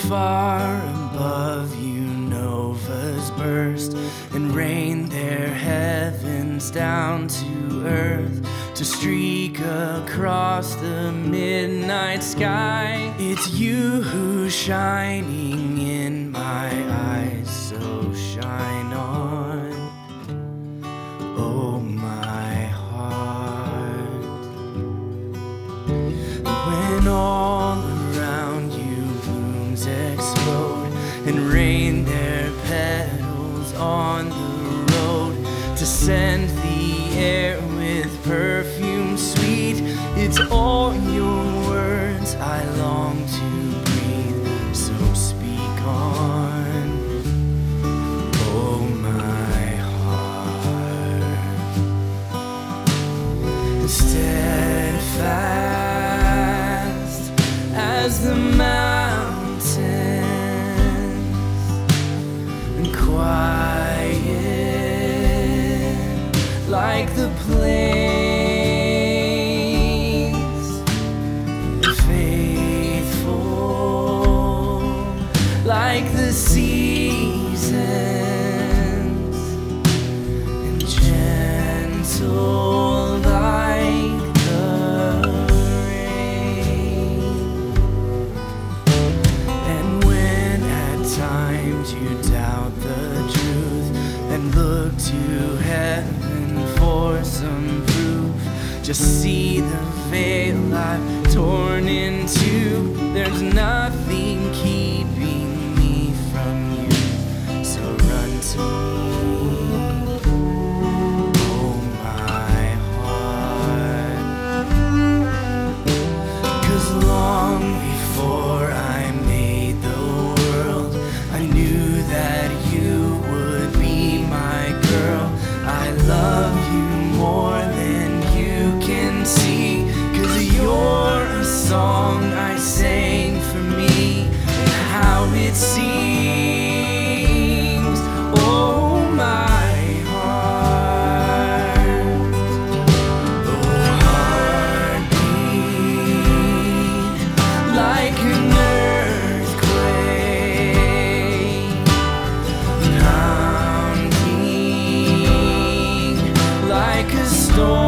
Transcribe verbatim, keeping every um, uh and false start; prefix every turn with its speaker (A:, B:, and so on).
A: far above you, novas burst and rain their heavens down to earth to streak across the midnight sky. It's you who's shining in my eyes, so shine on, oh my heart. When all around you blooms explode and rain their petals on the road to scent the air with perfume sweet, it's all your words I long to breathe, so speak on, oh my heart. Steadfast as the mountains and quiet like the plains, faithful like the seasons, and gentle like the rain. And when at times you doubt the truth and look to heaven for some proof, just see the veil I've torn in two. There's nothing keeping me from you, so run to me, oh my heart. 'Cause long before I made the world, I knew that you would be my girl. I love you more than you can see, 'cause you're a song I sang for me and how it seems, oh my heart. Oh heartbeat like an earthquake, pounding like a storm.